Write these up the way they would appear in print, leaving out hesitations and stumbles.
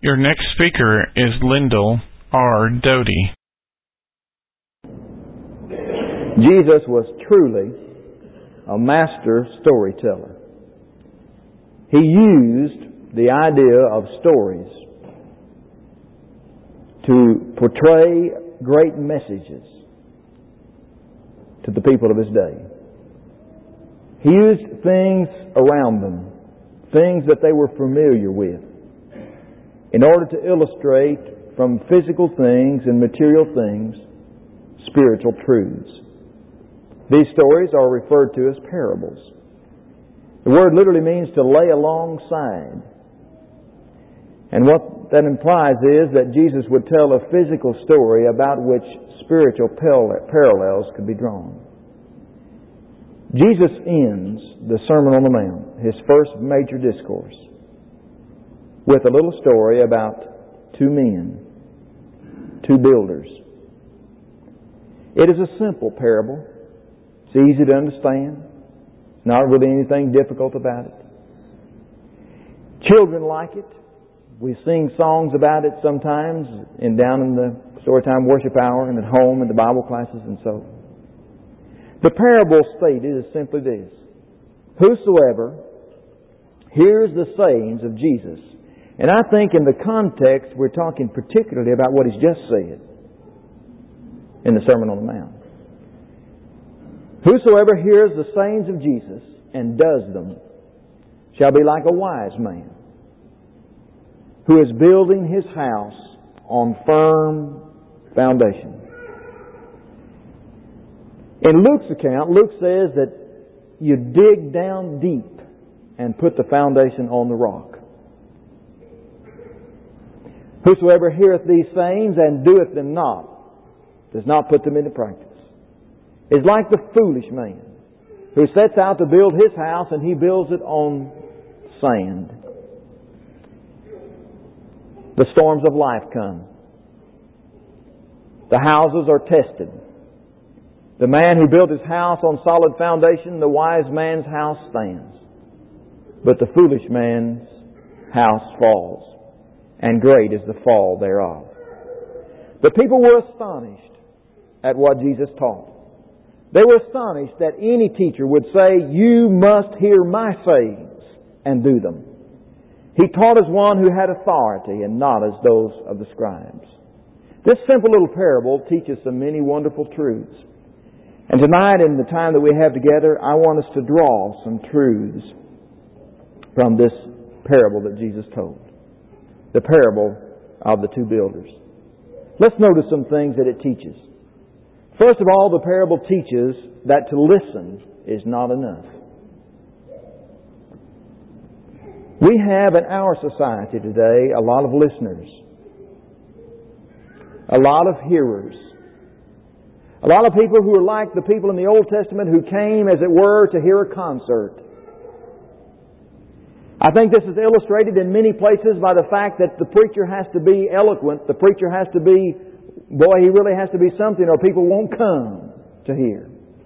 Your next speaker is Lyndall R. Doty. Jesus was truly a master storyteller. He used the idea of stories to portray great messages to the people of his day. He used things around them, things that they were familiar with, in order to illustrate from physical things and material things spiritual truths. These stories are referred to as parables. The word literally means to lay alongside. And what that implies is that Jesus would tell a physical story about which spiritual parallels could be drawn. Jesus ends the Sermon on the Mount, his first major discourse, with a little story about two men, two builders. It is a simple parable. It's easy to understand. Not really anything difficult about it. Children like it. We sing songs about it sometimes down in the Storytime Worship Hour and at home in the Bible classes and so. The parable stated is simply this: whosoever hears the sayings of Jesus. And I think in the context we're talking particularly about what he's just said in the Sermon on the Mount. Whosoever hears the sayings of Jesus and does them shall be like a wise man who is building his house on firm foundation. In Luke's account, Luke says that you dig down deep and put the foundation on the rock. Whosoever heareth these sayings and doeth them not does not put them into practice. Is like the foolish man who sets out to build his house and he builds it on sand. The storms of life come. The houses are tested. The man who built his house on solid foundation, the wise man's house stands. But the foolish man's house falls, and great is the fall thereof. The people were astonished at what Jesus taught. They were astonished that any teacher would say, "You must hear my sayings and do them." He taught as one who had authority and not as those of the scribes. This simple little parable teaches so many wonderful truths. And tonight, in the time that we have together, I want us to draw some truths from this parable that Jesus told. The parable of the two builders. Let's notice some things that it teaches. First of all, the parable teaches that to listen is not enough. We have in our society today a lot of listeners, a lot of hearers, a lot of people who are like the people in the Old Testament who came, as it were, to hear a concert. I think this is illustrated in many places by the fact that the preacher has to be eloquent, the preacher has to be, he really has to be something or people won't come to hear.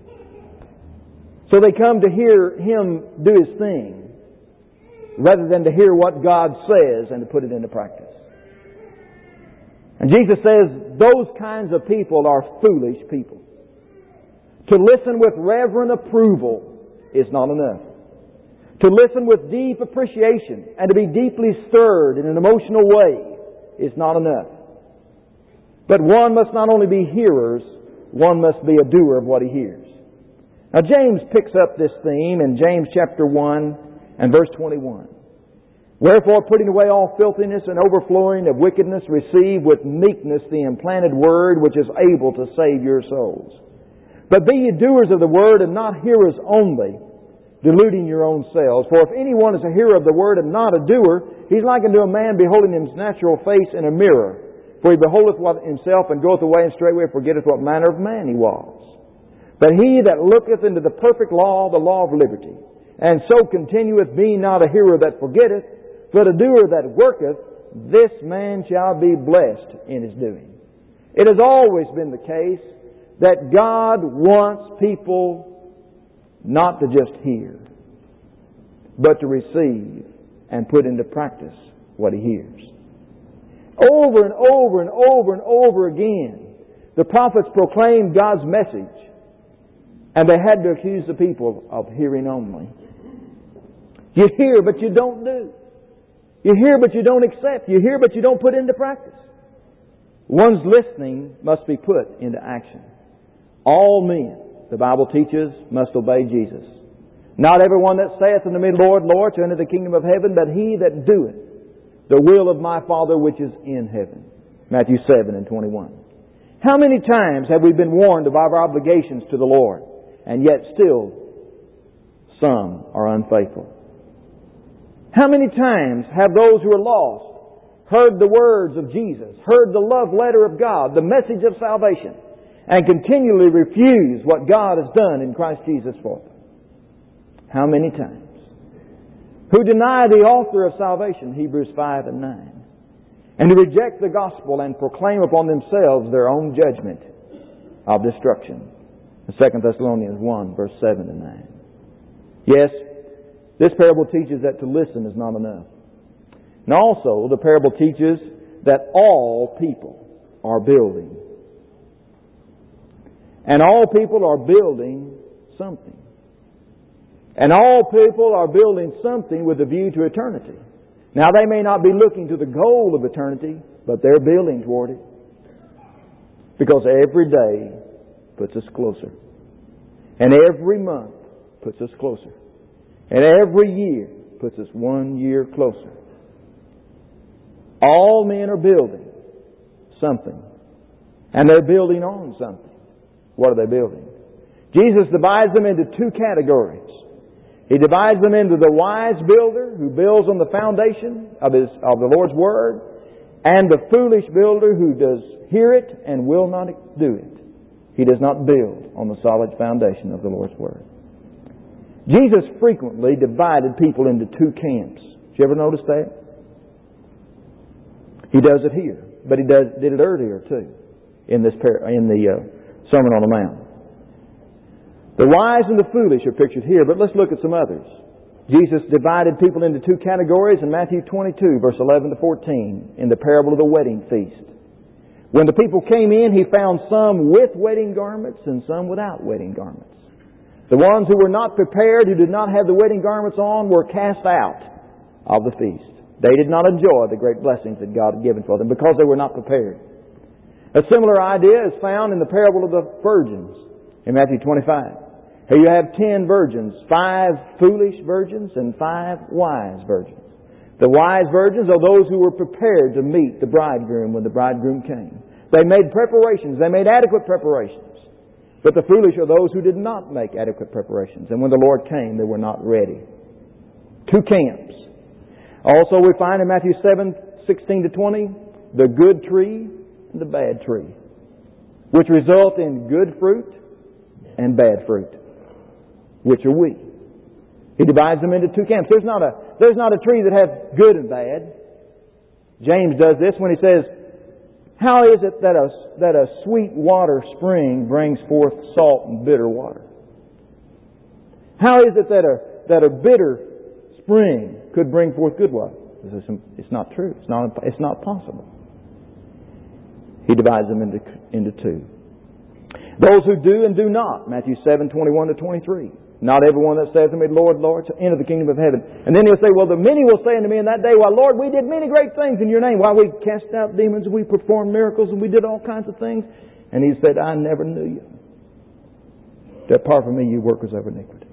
So they come to hear him do his thing rather than to hear what God says and to put it into practice. And Jesus says those kinds of people are foolish people. To listen with reverent approval is not enough. To listen with deep appreciation and to be deeply stirred in an emotional way is not enough. But one must not only be hearers, one must be a doer of what he hears. Now James picks up this theme in James chapter 1 and verse 21. Wherefore, putting away all filthiness and overflowing of wickedness, receive with meekness the implanted word which is able to save your souls. But be ye doers of the word and not hearers only, deluding your own selves. For if anyone is a hearer of the word and not a doer, he's like unto a man beholding his natural face in a mirror. For he beholdeth himself and goeth away and straightway forgetteth what manner of man he was. But he that looketh into the perfect law, the law of liberty, and so continueth, being not a hearer that forgetteth, but a doer that worketh, this man shall be blessed in his doing. It has always been the case that God wants people not to just hear, but to receive and put into practice what he hears. Over and over and over and over again, the prophets proclaimed God's message, and they had to accuse the people of hearing only. You hear, but you don't do. You hear, but you don't accept. You hear, but you don't put into practice. One's listening must be put into action. All men, the Bible teaches, must obey Jesus. Not everyone that saith unto me, Lord, Lord, shall enter the kingdom of heaven, but he that doeth the will of my Father which is in heaven. Matthew 7:21. How many times have we been warned of our obligations to the Lord, and yet still some are unfaithful? How many times have those who are lost heard the words of Jesus, heard the love letter of God, the message of salvation, and continually refuse what God has done in Christ Jesus for them? How many times? Who deny the author of salvation, Hebrews 5 and 9, and who reject the gospel and proclaim upon themselves their own judgment of destruction. 2 Thessalonians 1, verse 7 and 9. Yes, this parable teaches that to listen is not enough. And also, the parable teaches that all people are building. And all people are building something. And all people are building something with a view to eternity. Now, they may not be looking to the goal of eternity, but they're building toward it. Because every day puts us closer. And every month puts us closer. And every year puts us 1 year closer. All men are building something. And they're building on something. What are they building? Jesus divides them into two categories. He divides them into the wise builder who builds on the foundation of the Lord's Word, and the foolish builder who does hear it and will not do it. He does not build on the solid foundation of the Lord's Word. Jesus frequently divided people into two camps. Did you ever notice that? He does it here, but He did it earlier too in the Sermon on the Mount. The wise and the foolish are pictured here, but let's look at some others. Jesus divided people into two categories in Matthew 22, verse 11 to 14, in the parable of the wedding feast. When the people came in, He found some with wedding garments and some without wedding garments. The ones who were not prepared, who did not have the wedding garments on, were cast out of the feast. They did not enjoy the great blessings that God had given for them because they were not prepared. A similar idea is found in the parable of the virgins in Matthew 25. Here you have 10 virgins, 5 foolish virgins and 5 wise virgins. The wise virgins are those who were prepared to meet the bridegroom when the bridegroom came. They made preparations. They made adequate preparations. But the foolish are those who did not make adequate preparations. And when the Lord came, they were not ready. Two camps. Also we find in Matthew 7:16 to 20, the good tree and the bad tree, which result in good fruit and bad fruit. Which are we? He divides them into two camps. There's not a tree that has good and bad. James does this when he says, how is it that a sweet water spring brings forth salt and bitter water? How is it that a bitter spring could bring forth good water? It's not true. It's not possible. He divides them into two. Those who do and do not. Matthew 7:21 to 23. Not everyone that saith to me, Lord, Lord, shall enter the kingdom of heaven. And then He'll say, well, the many will say unto me in that day, well, Lord, we did many great things in Your name. Why, we cast out demons and we performed miracles and we did all kinds of things. And He said, I never knew you. Depart from me, you workers of iniquity.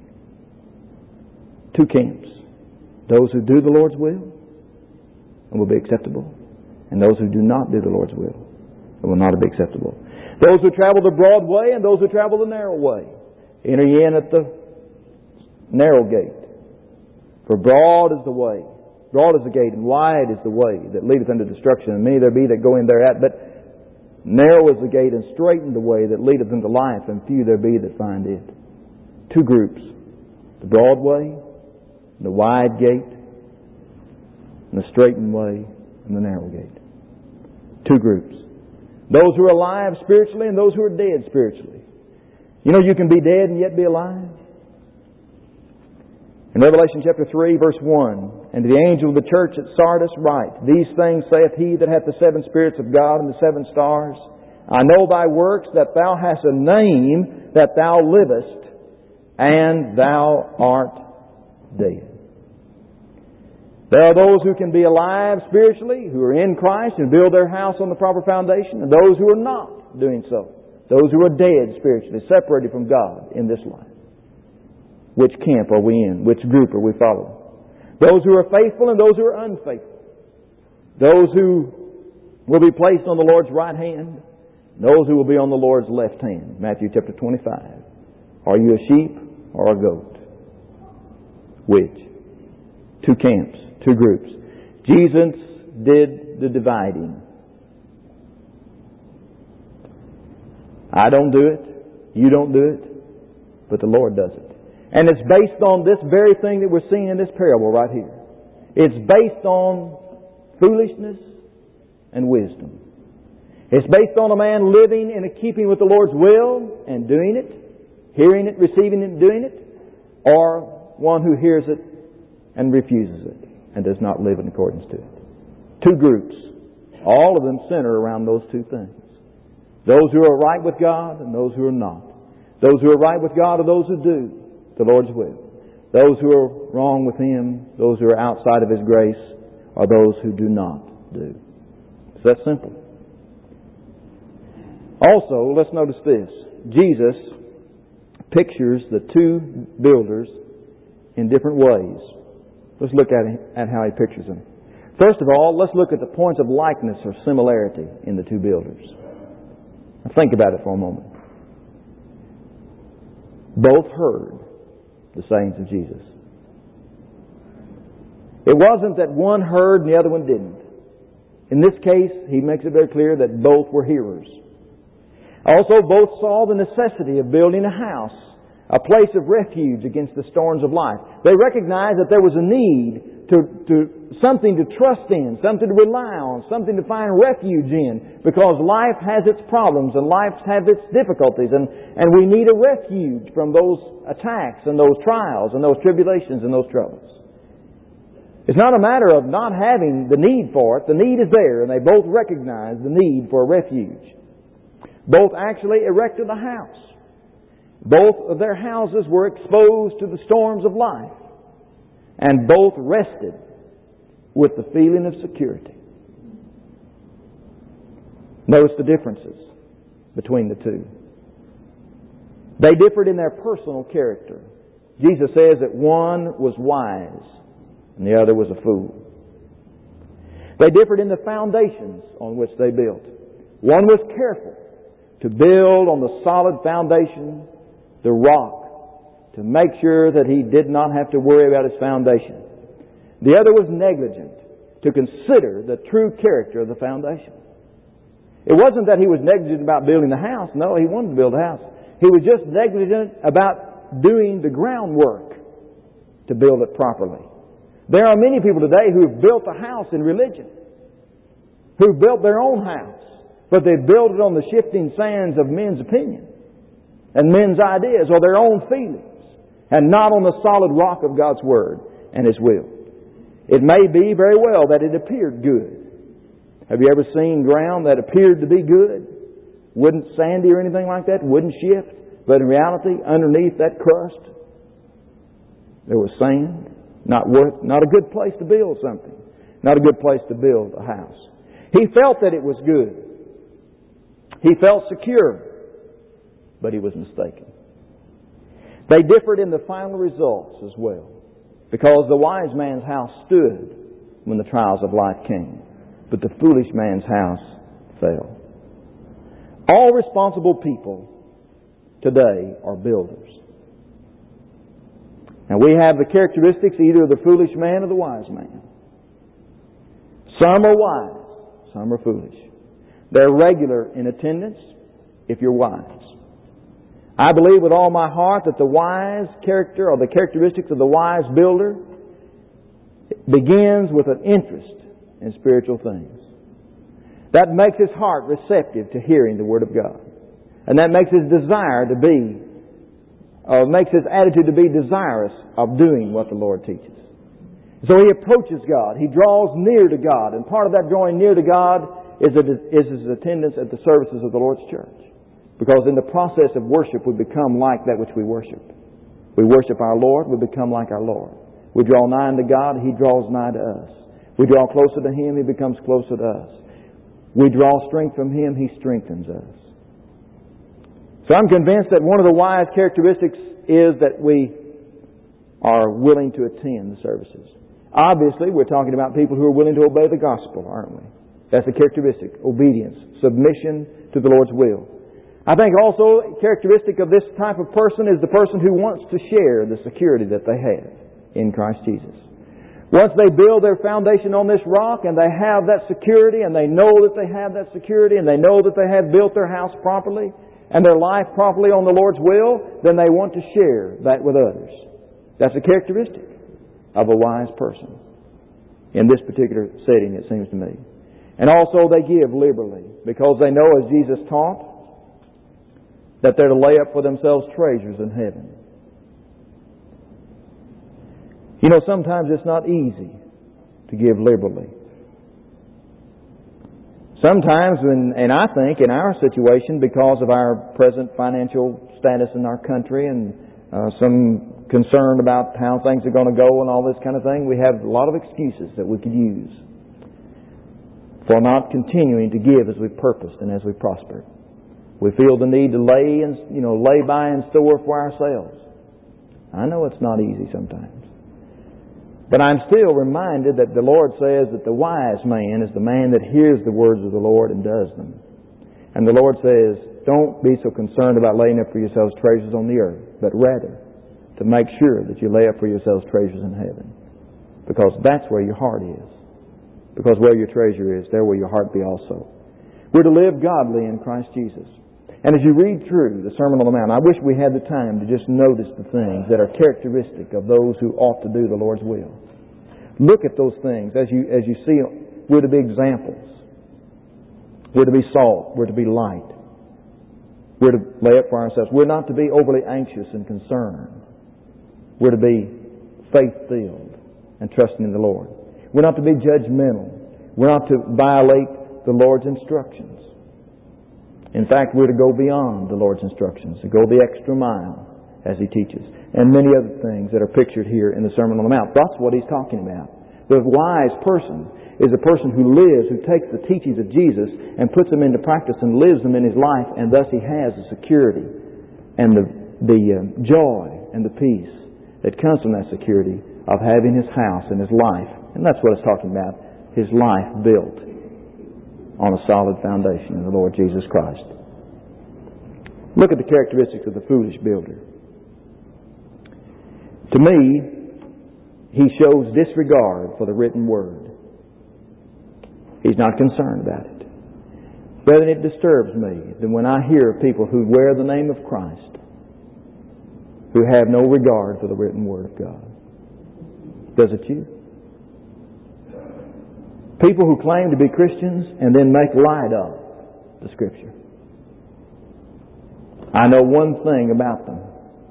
Two camps. Those who do the Lord's will and will be acceptable. And those who do not do the Lord's will and will not be acceptable. Those who travel the broad way and those who travel the narrow way. Enter ye in at the narrow gate. For broad is the way, broad is the gate, and wide is the way that leadeth unto destruction, and many there be that go in thereat. But narrow is the gate, and straight is the way that leadeth unto life, and few there be that find it. Two groups: the broad way, the wide gate, and the straightened way, and the narrow gate. Two groups: those who are alive spiritually and those who are dead spiritually. You know, you can be dead and yet be alive. In Revelation chapter 3, verse 1, And to the angel of the church at Sardis write, These things saith he that hath the seven spirits of God and the seven stars. I know thy works, that thou hast a name, that thou livest, and thou art dead. There are those who can be alive spiritually, who are in Christ and build their house on the proper foundation, and those who are not doing so. Those who are dead spiritually, separated from God in this life. Which camp are we in? Which group are we following? Those who are faithful and those who are unfaithful. Those who will be placed on the Lord's right hand, and those who will be on the Lord's left hand. Matthew chapter 25. Are you a sheep or a goat? Which? Two camps, two groups. Jesus did the dividing. I don't do it. You don't do it. But the Lord does it. And it's based on this very thing that we're seeing in this parable right here. It's based on foolishness and wisdom. It's based on a man living in keeping with the Lord's will and doing it, hearing it, receiving it, and doing it, or one who hears it and refuses it and does not live in accordance to it. Two groups. All of them center around those two things. Those who are right with God and those who are not. Those who are right with God are those who do the Lord's will. Those who are wrong with Him, those who are outside of His grace, are those who do not do. It's that simple. Also, let's notice this. Jesus pictures the two builders in different ways. Let's look at how He pictures them. First of all, let's look at the points of likeness or similarity in the two builders. Now think about it for a moment. Both heard the sayings of Jesus. It wasn't that one heard and the other one didn't. In this case, He makes it very clear that both were hearers. Also, both saw the necessity of building a house, a place of refuge against the storms of life. They recognized that there was a need to something to trust in, something to rely on, something to find refuge in, because life has its problems and life has its difficulties, and we need a refuge from those attacks and those trials and those tribulations and those troubles. It's not a matter of not having the need for it. The need is there, and they both recognize the need for a refuge. Both actually erected a house. Both of their houses were exposed to the storms of life. And both rested with the feeling of security. Notice the differences between the two. They differed in their personal character. Jesus says that one was wise and the other was a fool. They differed in the foundations on which they built. One was careful to build on the solid foundation, the rock, to make sure that he did not have to worry about his foundation. The other was negligent to consider the true character of the foundation. It wasn't that he was negligent about building the house. No, he wanted to build a house. He was just negligent about doing the groundwork to build it properly. There are many people today who have built a house in religion, who built their own house, but they built it on the shifting sands of men's opinion and men's ideas or their own feelings, and not on the solid rock of God's Word and His will. It may be very well that it appeared good. Have you ever seen ground that appeared to be good? Wouldn't sandy or anything like that, wouldn't shift, but in reality, underneath that crust, there was sand. Not a good place to build something. Not a good place to build a house. He felt that it was good. He felt secure, but he was mistaken. They differed in the final results as well, because the wise man's house stood when the trials of life came, but the foolish man's house fell. All responsible people today are builders. Now we have the characteristics either of the foolish man or the wise man. Some are wise, some are foolish. They're regular in attendance if you're wise. I believe with all my heart that the wise character or the characteristics of the wise builder begins with an interest in spiritual things. That makes his heart receptive to hearing the Word of God. And that makes his desire to be, or makes his attitude to be desirous of doing what the Lord teaches. So he approaches God. He draws near to God. And part of that drawing near to God is his attendance at the services of the Lord's church. Because in the process of worship, we become like that which we worship. We worship our Lord, we become like our Lord. We draw nigh unto God, He draws nigh to us. We draw closer to Him, He becomes closer to us. We draw strength from Him, He strengthens us. So I'm convinced that one of the wise characteristics is that we are willing to attend the services. Obviously, we're talking about people who are willing to obey the gospel, aren't we? That's a characteristic. Obedience. Submission to the Lord's will. I think also a characteristic of this type of person is the person who wants to share the security that they have in Christ Jesus. Once they build their foundation on this rock and they have that security and they know that they have that security and they know that they have built their house properly and their life properly on the Lord's will, then they want to share that with others. That's a characteristic of a wise person in this particular setting, it seems to me. And also they give liberally because they know, as Jesus taught, that they're to lay up for themselves treasures in heaven. You know, sometimes it's not easy to give liberally. Sometimes, and I think in our situation, because of our present financial status in our country and some concern about how things are going to go and all this kind of thing, we have a lot of excuses that we could use for not continuing to give as we purposed and as we prospered. We feel the need to lay by and store for ourselves. I know it's not easy sometimes. But I'm still reminded that the Lord says that the wise man is the man that hears the words of the Lord and does them. And the Lord says, don't be so concerned about laying up for yourselves treasures on the earth, but rather to make sure that you lay up for yourselves treasures in heaven. Because that's where your heart is. Because where your treasure is, there will your heart be also. We're to live godly in Christ Jesus. And as you read through the Sermon on the Mount, I wish we had the time to just notice the things that are characteristic of those who ought to do the Lord's will. Look at those things. As you see, we're to be examples. We're to be salt. We're to be light. We're to lay up for ourselves. We're not to be overly anxious and concerned. We're to be faith-filled and trusting in the Lord. We're not to be judgmental. We're not to violate the Lord's instructions. In fact, we're to go beyond the Lord's instructions, to go the extra mile as He teaches. And many other things that are pictured here in the Sermon on the Mount. That's what He's talking about. The wise person is a person who lives, who takes the teachings of Jesus and puts them into practice and lives them in his life, and thus he has the security and the joy and the peace that comes from that security of having his house and his life. And that's what it's talking about, his life built on a solid foundation in the Lord Jesus Christ. Look at the characteristics of the foolish builder. To me, he shows disregard for the written word. He's not concerned about it. Brethren, it disturbs me that when I hear of people who wear the name of Christ, who have no regard for the written word of God. Does it you? People who claim to be Christians and then make light of the Scripture. I know one thing about them.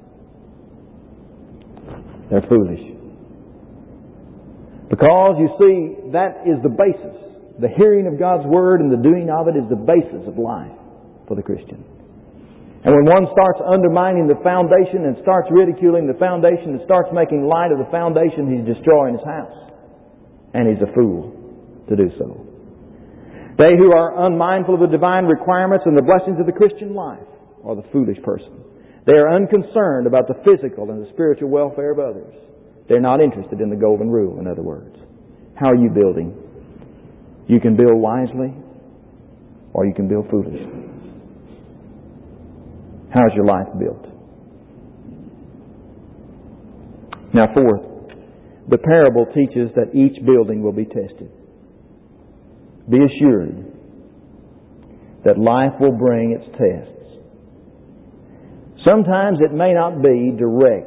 They're foolish. Because, you see, that is the basis. The hearing of God's Word and the doing of it is the basis of life for the Christian. And when one starts undermining the foundation and starts ridiculing the foundation and starts making light of the foundation, he's destroying his house. And he's a fool to do so. They who are unmindful of the divine requirements and the blessings of the Christian life are the foolish person. They are unconcerned about the physical and the spiritual welfare of others. They're not interested in the golden rule, in other words. How are you building? You can build wisely or you can build foolishly. How is your life built? Now, fourth, the parable teaches that each building will be tested. Be assured that life will bring its tests. Sometimes it may not be direct.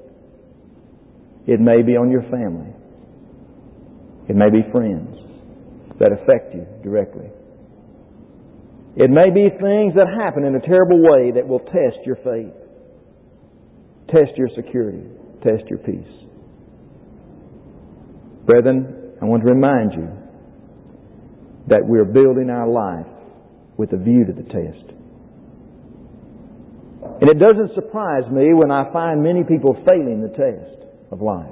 It may be on your family. It may be friends that affect you directly. It may be things that happen in a terrible way that will test your faith, test your security, test your peace. Brethren, I want to remind you that we're building our life with a view to the test. And it doesn't surprise me when I find many people failing the test of life,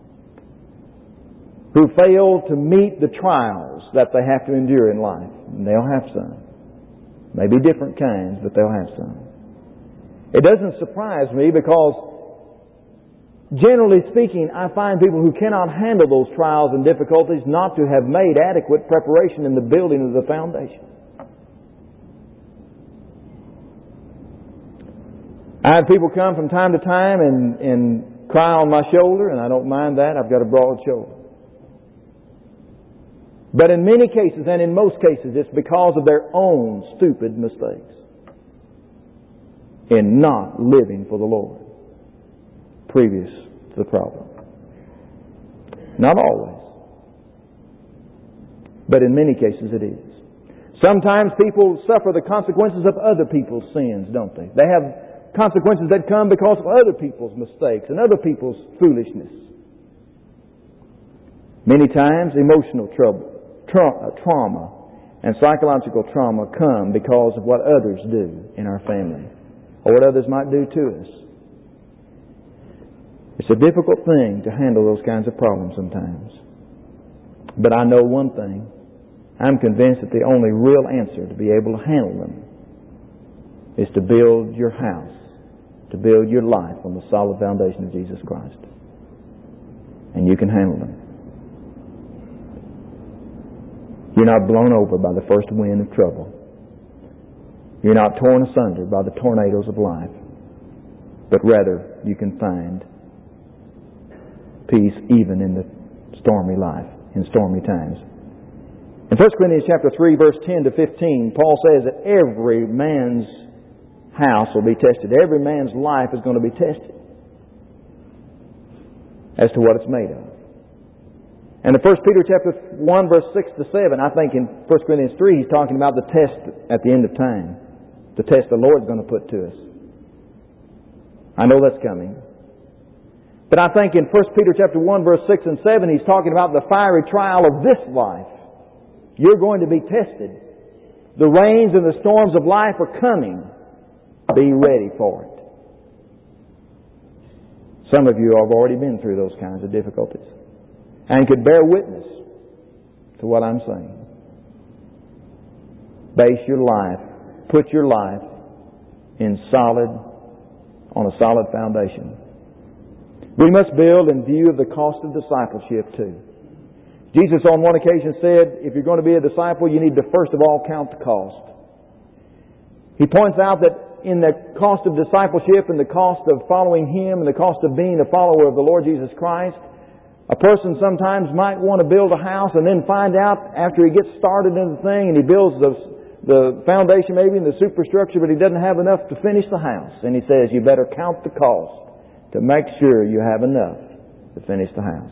who fail to meet the trials that they have to endure in life. And they'll have some. Maybe different kinds, but they'll have some. It doesn't surprise me because, generally speaking, I find people who cannot handle those trials and difficulties not to have made adequate preparation in the building of the foundation. I have people come from time to time and cry on my shoulder, and I don't mind that. I've got a broad shoulder. But in many cases, and in most cases, it's because of their own stupid mistakes in not living for the Lord previous to the problem. Not always. But in many cases it is. Sometimes people suffer the consequences of other people's sins, don't they? They have consequences that come because of other people's mistakes and other people's foolishness. Many times emotional trauma and psychological trauma come because of what others do in our family or what others might do to us. It's a difficult thing to handle those kinds of problems sometimes. But I know one thing. I'm convinced that the only real answer to be able to handle them is to build your house, to build your life on the solid foundation of Jesus Christ. And you can handle them. You're not blown over by the first wind of trouble. You're not torn asunder by the tornadoes of life. But rather, you can find peace even in the stormy life, in stormy times. In 1 Corinthians chapter 3, verse 10 to 15, Paul says that every man's house will be tested. Every man's life is going to be tested as to what it's made of. And in 1 Peter chapter 1, verse 6 to 7, I think in 1 Corinthians 3, he's talking about the test at the end of time. The test the Lord's going to put to us. I know that's coming. But I think in 1 Peter chapter 1, verse 6 and 7, he's talking about the fiery trial of this life. You're going to be tested. The rains and the storms of life are coming. Be ready for it. Some of you have already been through those kinds of difficulties and could bear witness to what I'm saying. Base your life, put your life on a solid foundation. We must build in view of the cost of discipleship too. Jesus on one occasion said, if you're going to be a disciple, you need to first of all count the cost. He points out that in the cost of discipleship and the cost of following Him and the cost of being a follower of the Lord Jesus Christ, a person sometimes might want to build a house and then find out after he gets started in the thing and he builds the foundation maybe and the superstructure, but he doesn't have enough to finish the house. And he says, you better count the cost to make sure you have enough to finish the house.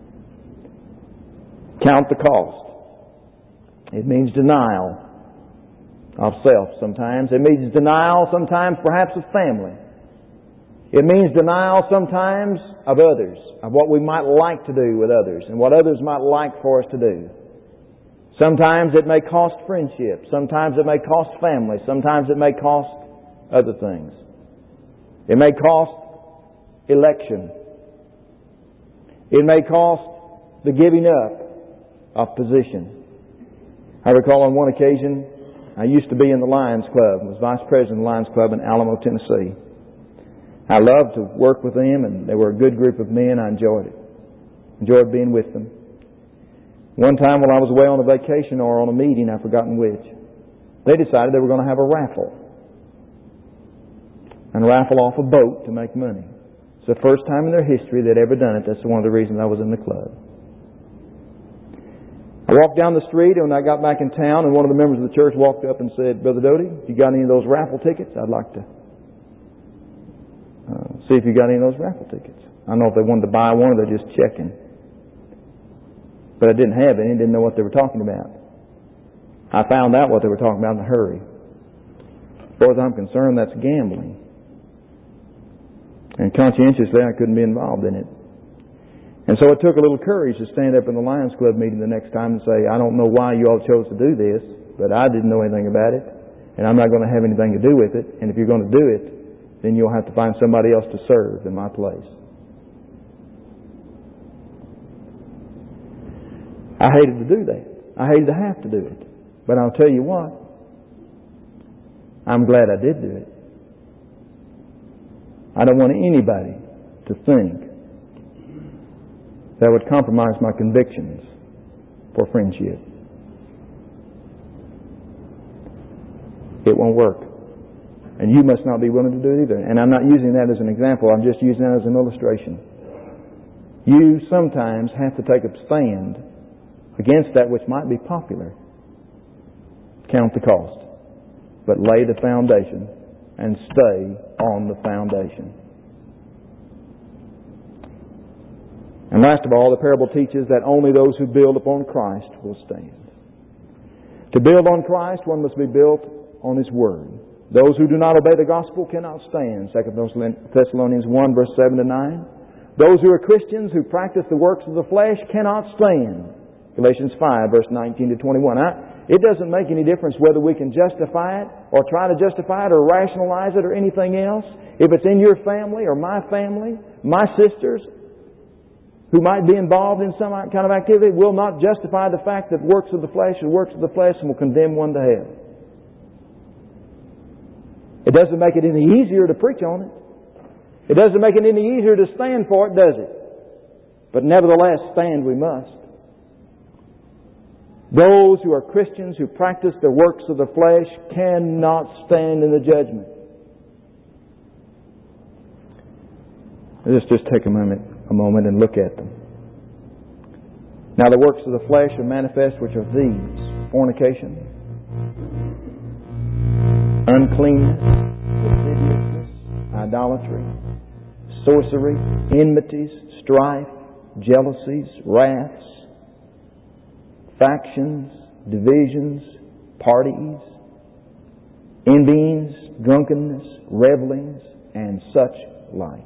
Count the cost. It means denial of self sometimes. It means denial sometimes perhaps of family. It means denial sometimes of others, of what we might like to do with others and what others might like for us to do. Sometimes it may cost friendship. Sometimes it may cost family. Sometimes it may cost other things. It may cost election. It may cost the giving up of position. I recall on one occasion, I used to be in the Lions Club. I was vice president of the Lions Club in Alamo, Tennessee. I loved to work with them, and they were a good group of men. I enjoyed it. Enjoyed being with them. One time when I was away on a vacation or on a meeting, I've forgotten which, they decided they were going to have a raffle. And raffle off a boat to make money. It's the first time in their history they'd ever done it. That's one of the reasons I was in the club. I walked down the street, and when I got back in town, and one of the members of the church walked up and said, Brother Doty, you got any of those raffle tickets? I'd like to see if you got any of those raffle tickets. I don't know if they wanted to buy one or they're just checking. But I didn't have any, didn't know what they were talking about. I found out what they were talking about in a hurry. As far as I'm concerned, that's gambling. And conscientiously, I couldn't be involved in it. And so it took a little courage to stand up in the Lions Club meeting the next time and say, I don't know why you all chose to do this, but I didn't know anything about it, and I'm not going to have anything to do with it, and if you're going to do it, then you'll have to find somebody else to serve in my place. I hated to do that. I hated to have to do it. But I'll tell you what, I'm glad I did do it. I don't want anybody to think that would compromise my convictions for friendship. It won't work. And you must not be willing to do it either. And I'm not using that as an example. I'm just using that as an illustration. You sometimes have to take a stand against that which might be popular. Count the cost. But lay the foundation and stay on the foundation. And last of all, the parable teaches that only those who build upon Christ will stand. To build on Christ, one must be built on His Word. Those who do not obey the gospel cannot stand. 2 Thessalonians 1, verse 7 to 9. Those who are Christians who practice the works of the flesh cannot stand. Galatians 5, verse 19 to 21. It doesn't make any difference whether we can justify it or try to justify it or rationalize it or anything else. If it's in your family or my family, my sisters who might be involved in some kind of activity will not justify the fact that works of the flesh are works of the flesh and will condemn one to hell. It doesn't make it any easier to preach on it. It doesn't make it any easier to stand for it, does it? But nevertheless, stand we must. Those who are Christians who practice the works of the flesh cannot stand in the judgment. Let's just take a moment and look at them. Now the works of the flesh are manifest, which are these: fornication, uncleanness, lasciviousness, idolatry, sorcery, enmities, strife, jealousies, wraths, factions, divisions, parties, envyings, drunkenness, revelings, and such like.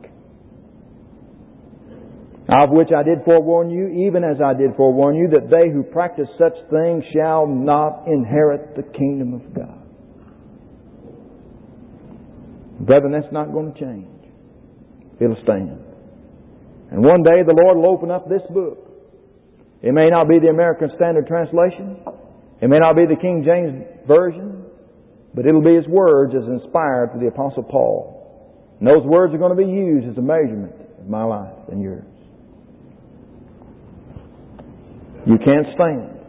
Of which I did forewarn you, even as I did forewarn you, that they who practice such things shall not inherit the kingdom of God. Brethren, that's not going to change. It'll stand. And one day the Lord will open up this book. It may not be the American Standard Translation. It may not be the King James Version. But it'll be His words as inspired for the Apostle Paul. And those words are going to be used as a measurement of my life and yours. You can't stand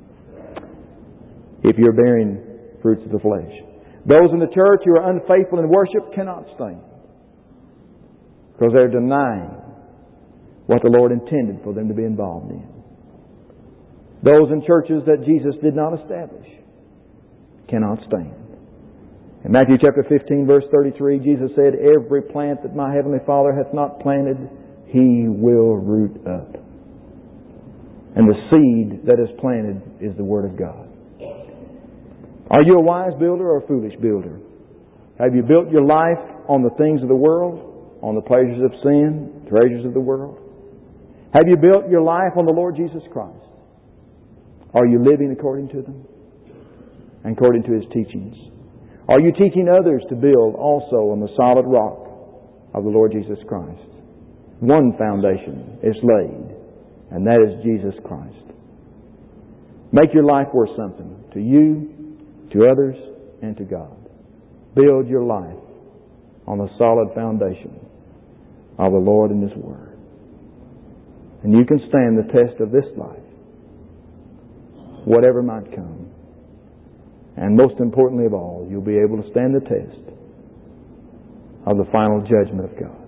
if you're bearing fruits of the flesh. Those in the church who are unfaithful in worship cannot stand because they're denying what the Lord intended for them to be involved in. Those in churches that Jesus did not establish cannot stand. In Matthew chapter 15, verse 33, Jesus said, "Every plant that my heavenly Father hath not planted, He will root up." And the seed that is planted is the Word of God. Are you a wise builder or a foolish builder? Have you built your life on the things of the world, on the pleasures of sin, treasures of the world? Have you built your life on the Lord Jesus Christ? Are you living according to them and according to His teachings? Are you teaching others to build also on the solid rock of the Lord Jesus Christ? One foundation is laid, and that is Jesus Christ. Make your life worth something to you, to others, and to God. Build your life on the solid foundation of the Lord and His Word. And you can stand the test of this life, whatever might come. And most importantly of all, you'll be able to stand the test of the final judgment of God.